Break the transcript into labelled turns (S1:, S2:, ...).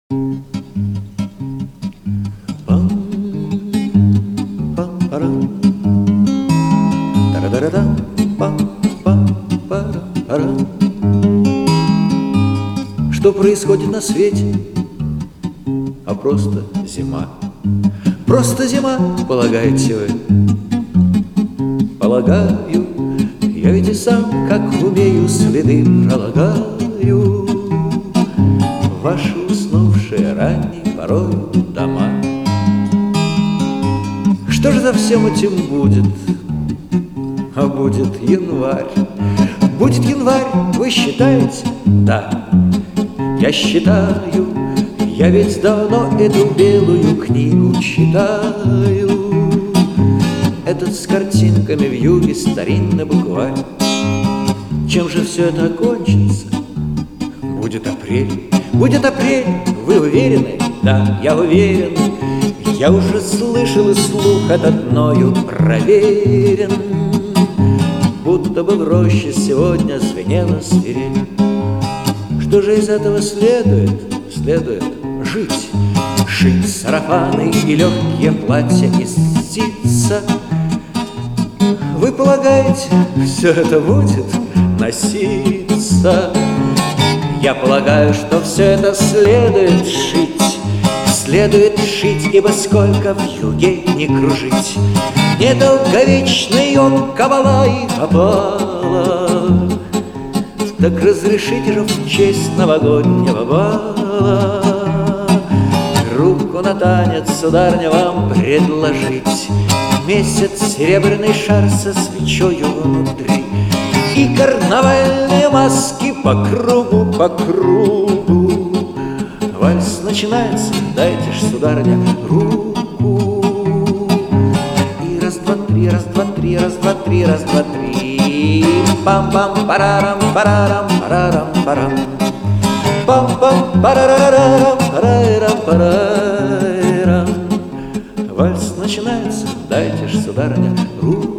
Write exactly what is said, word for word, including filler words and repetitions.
S1: Что происходит на свете? А просто зима. Просто зима, полагаете вы? Полагаю, я ведь и сам, как умею, следы пролагаю в ваши уснувшие ранней порою дома. Что же за всем этим будет? А будет январь. Будет январь, вы считаете? Да, я считаю. Я ведь давно эту белую книгу читаю. Этот с картинками в юге старинный букварь. Чем же все это окончится? Будет апрель, будет апрель, вы уверены? Да, я уверен. Я уже слышал, и слух этот мною проверен. Будто бы в роще сегодня звенела свирель. Что же из этого следует? Следует жить, шить сарафаны и легкие платья из ситца. Вы полагаете, все это будет носиться? Я полагаю, что все это следует шить. Следует шить, ибо сколько в юге не кружить, недолговечный он кабала и опала. Так разрешите же в честь новогоднего бала руку на танец, сударыня, вам предложить. Месяц, серебряный шар со свечою внутри и карнавальные маски по кругу, по кругу. Вальс начинается, дайте ж, сударыня, руку. И раз, два, три, раз, два, три, раз, два, три, раз, два, три. Пам-пам, парарам, парарам, парарам, парам. Пам-пам, парарарарам, парайрам, парайрам. Вальс начинается, дайте ж, сударыня, руку.